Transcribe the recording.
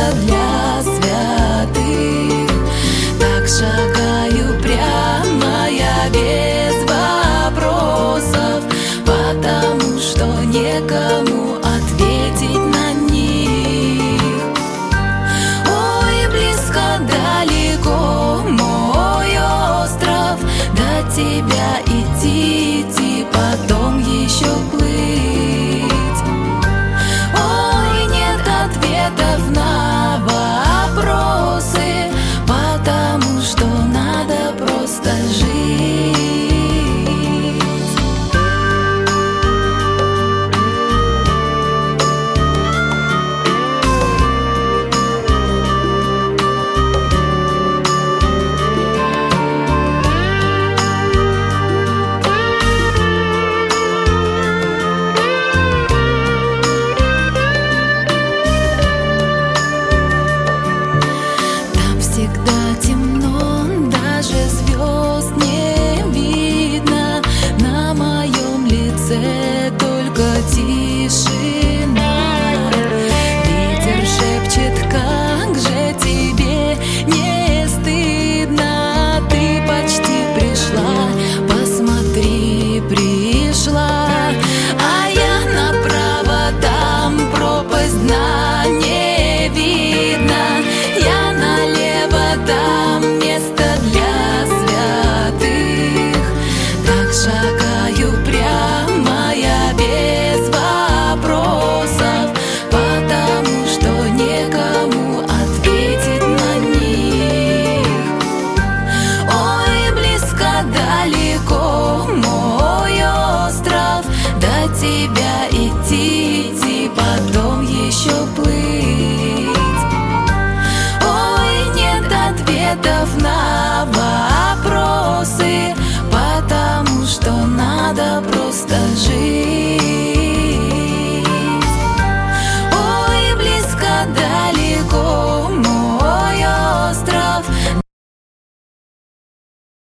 место для святых. Так шагаю прямо я без вопросов, потому что некому ответить на них. Ой, близко, далеко мой остров, до тебя идти, потом еще плыть. Ой, нет ответов на вопросы, потому что надо просто жить. Всегда темно, даже звезд не видно, на моем лице только тишина. Ветер шепчет, как же тебе не стыдно, ты почти пришла, посмотри, пришла. А я направо, там пропасть дна не видно, я налево, там место для святых. Так шагаю прямо я без вопросов, потому что некому ответить на них. Ой, близко, далеко мой остров, до тебя идти, потом еще плыть. Ой, нет ответов на вопросы, потому что надо